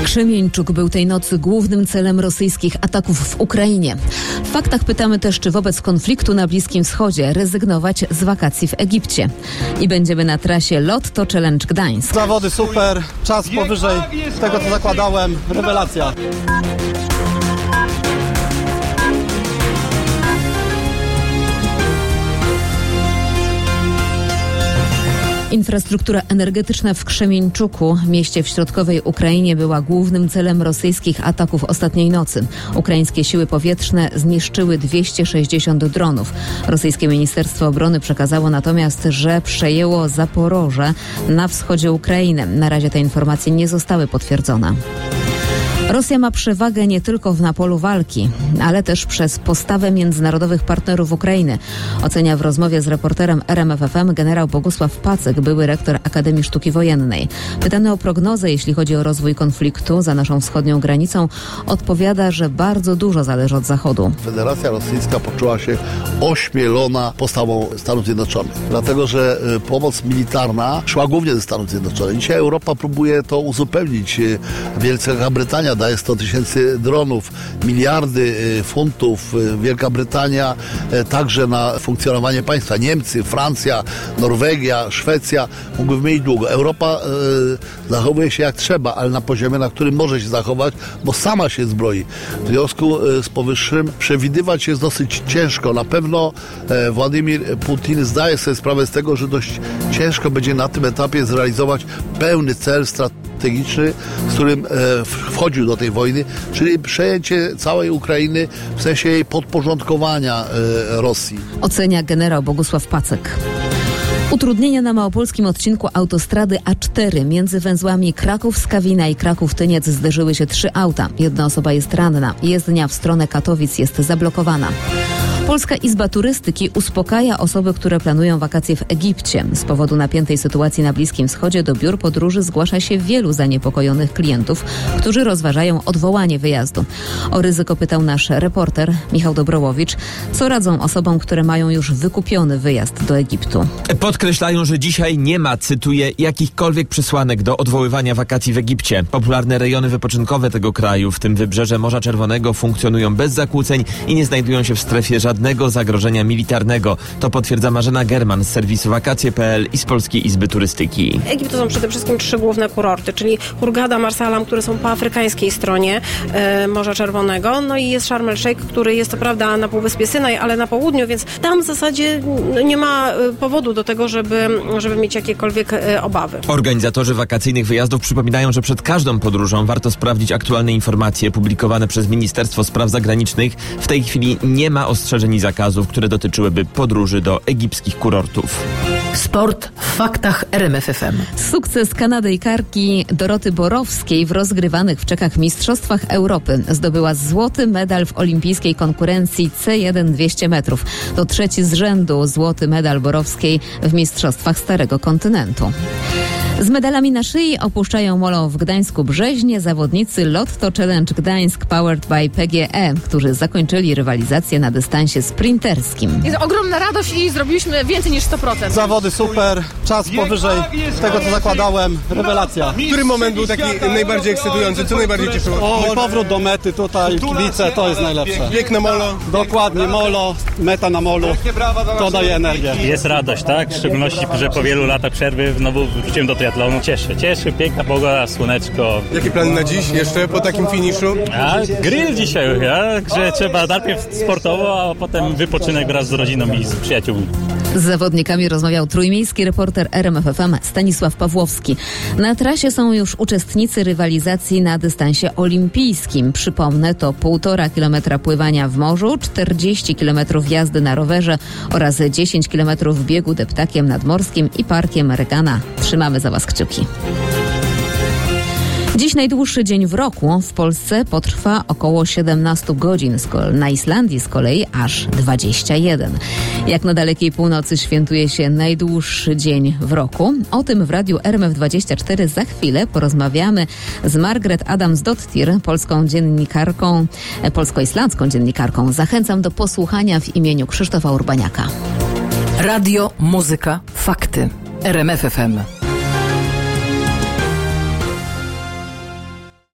Krzemieńczuk był tej nocy głównym celem rosyjskich ataków w Ukrainie. W faktach pytamy też, czy wobec konfliktu na Bliskim Wschodzie rezygnować z wakacji w Egipcie. I będziemy na trasie Lotto Challenge Gdańsk. Zawody super, czas powyżej tego, co zakładałem. Rewelacja. Infrastruktura energetyczna w Krzemieńczuku, mieście w środkowej Ukrainie, była głównym celem rosyjskich ataków ostatniej nocy. Ukraińskie siły powietrzne zniszczyły 260 dronów. Rosyjskie Ministerstwo Obrony przekazało natomiast, że przejęło Zaporoże na wschodzie Ukrainy. Na razie te informacje nie zostały potwierdzone. Rosja ma przewagę nie tylko na polu walki, ale też przez postawę międzynarodowych partnerów Ukrainy. Ocenia w rozmowie z reporterem RMFFM generał Bogusław Pacek, były rektor Akademii Sztuki Wojennej. Pytany o prognozę, jeśli chodzi o rozwój konfliktu za naszą wschodnią granicą, odpowiada, że bardzo dużo zależy od Zachodu. Federacja Rosyjska poczuła się ośmielona postawą Stanów Zjednoczonych, dlatego że pomoc militarna szła głównie ze Stanów Zjednoczonych. Dzisiaj Europa próbuje to uzupełnić. Wielka Brytania daje 100 000 dronów, miliardy funtów. Wielka Brytania także na funkcjonowanie państwa. Niemcy, Francja, Norwegia, Szwecja mogły wymienić długo. Europa zachowuje się jak trzeba, ale na poziomie, na którym może się zachować, bo sama się zbroi. W związku z powyższym przewidywać jest dosyć ciężko. Na pewno Władimir Putin zdaje sobie sprawę z tego, że dość ciężko będzie na tym etapie zrealizować pełny cel strategiczny, z którym wchodził do tej wojny, czyli przejęcie całej Ukrainy w sensie jej podporządkowania Rosji. Ocenia generał Bogusław Pacek. Utrudnienia na małopolskim odcinku autostrady A4 między węzłami Kraków-Skawina i Kraków-Tyniec zderzyły się 3 auta. Jedna osoba jest ranna. Jezdnia w stronę Katowic jest zablokowana. Polska Izba Turystyki uspokaja osoby, które planują wakacje w Egipcie. Z powodu napiętej sytuacji na Bliskim Wschodzie do biur podróży zgłasza się wielu zaniepokojonych klientów, którzy rozważają odwołanie wyjazdu. O ryzyko pytał nasz reporter Michał Dobrołowicz. Co radzą osobom, które mają już wykupiony wyjazd do Egiptu? Podkreślają, że dzisiaj nie ma, cytuję, jakichkolwiek przesłanek do odwoływania wakacji w Egipcie. Popularne rejony wypoczynkowe tego kraju, w tym wybrzeże Morza Czerwonego, funkcjonują bez zakłóceń i nie znajdują się w strefie żadnego zagrożenia militarnego. To potwierdza Marzena German z serwisu wakacje.pl i z Polskiej Izby Turystyki. Egipt to są przede wszystkim 3 główne kurorty, czyli Hurghada, Marsalam, które są po afrykańskiej stronie Morza Czerwonego. No i jest Sharm el-Sheikh, który jest to prawda na Półwyspie Synaj, ale na południu, więc tam w zasadzie nie ma powodu do tego, żeby mieć jakiekolwiek obawy. Organizatorzy wakacyjnych wyjazdów przypominają, że przed każdą podróżą warto sprawdzić aktualne informacje publikowane przez Ministerstwo Spraw Zagranicznych. W tej chwili nie ma ostrzeżeń i zakazów, które dotyczyłyby podróży do egipskich kurortów. Sport w faktach RMF FM. Sukces kanadyjkarki Doroty Borowskiej w rozgrywanych w Czechach Mistrzostwach Europy. Zdobyła złoty medal w olimpijskiej konkurencji C1 200 metrów. To 3. z rzędu złoty medal Borowskiej w Mistrzostwach Starego Kontynentu. Z medalami na szyi opuszczają molo w Gdańsku-Brzeźnie zawodnicy Lotto Challenge Gdańsk Powered by PGE, którzy zakończyli rywalizację na dystansie sprinterskim. Jest ogromna radość i zrobiliśmy więcej niż 100%. Zawody super, czas powyżej tego, co zakładałem. Rewelacja. Który moment był taki najbardziej ekscytujący? Co najbardziej cieszyło? Powrót do mety tutaj, kibice, to jest najlepsze. Bieg na molo. Dokładnie, molo, meta na molu. To daje energię. Jest radość, tak? W szczególności, że po wielu latach przerwy znowu wróciłem do triatlonu. Cieszy, piękna pogoda, słoneczko. Jakie plany na dziś jeszcze po takim finiszu? A grill dzisiaj, że trzeba najpierw sportowo, a potem wypoczynek wraz z rodziną i z przyjaciółmi. Z zawodnikami rozmawiał trójmiejski reporter RMF FM Stanisław Pawłowski. Na trasie są już uczestnicy rywalizacji na dystansie olimpijskim. Przypomnę, to 1,5 kilometra pływania w morzu, 40 kilometrów jazdy na rowerze oraz 10 kilometrów biegu deptakiem nadmorskim i parkiem Regana. Trzymamy za Was kciuki. Dziś najdłuższy dzień w roku w Polsce potrwa około 17 godzin. Na Islandii z kolei aż 21. Jak na dalekiej północy świętuje się najdłuższy dzień w roku? O tym w radiu RMF24 za chwilę porozmawiamy z Margaret Adams-Dottir, polsko-islandzką dziennikarką. Zachęcam do posłuchania w imieniu Krzysztofa Urbaniaka. Radio, muzyka, fakty. RMF FM.